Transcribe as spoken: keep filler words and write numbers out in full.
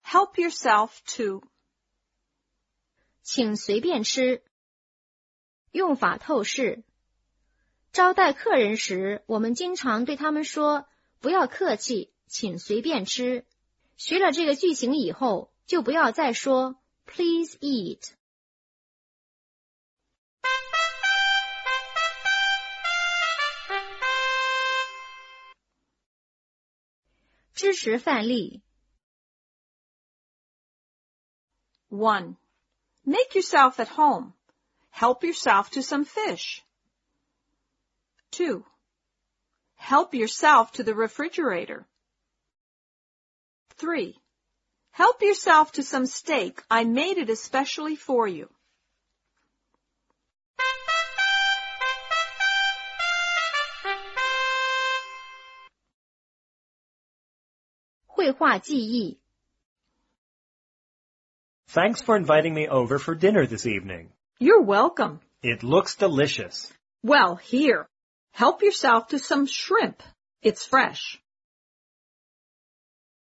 Help yourself to. 请随便吃。用法透视。招待客人时，我们经常对他们说，不要客气，请随便吃。学了这个句型以后，就不要再说 Please eat。支持范例。 one. Make yourself at home. Help yourself to some fish. two. Help yourself to the refrigerator. three. Help yourself to some steak. I made it especially for you. 绘画记忆。 Thanks for inviting me over for dinner this evening. You're welcome. It looks delicious. Well, here, help yourself to some shrimp. It's fresh.